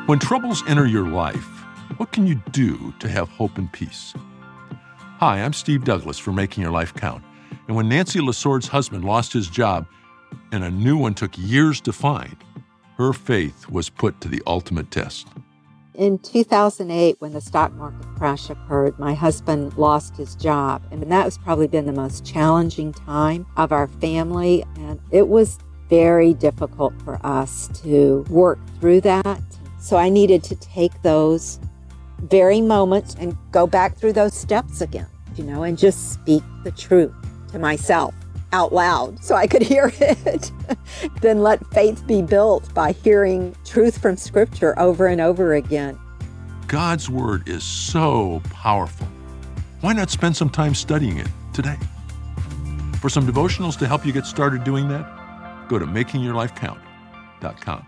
When troubles enter your life, what can you do to have hope and peace? Hi, I'm Steve Douglas for Making Your Life Count. And when Nancy Lesord's husband lost his job and a new one took years to find, her faith was put to the ultimate test. In 2008, when the stock market crash occurred, my husband lost his job. And that was probably been the most challenging time of our family. And it was very difficult for us to work through that. So I needed to take those very moments and go back through those steps again, and just speak the truth to myself out loud so I could hear it. Then let faith be built by hearing truth from Scripture over and over again. God's Word is so powerful. Why not spend some time studying it today? For some devotionals to help you get started doing that, go to makingyourlifecount.com.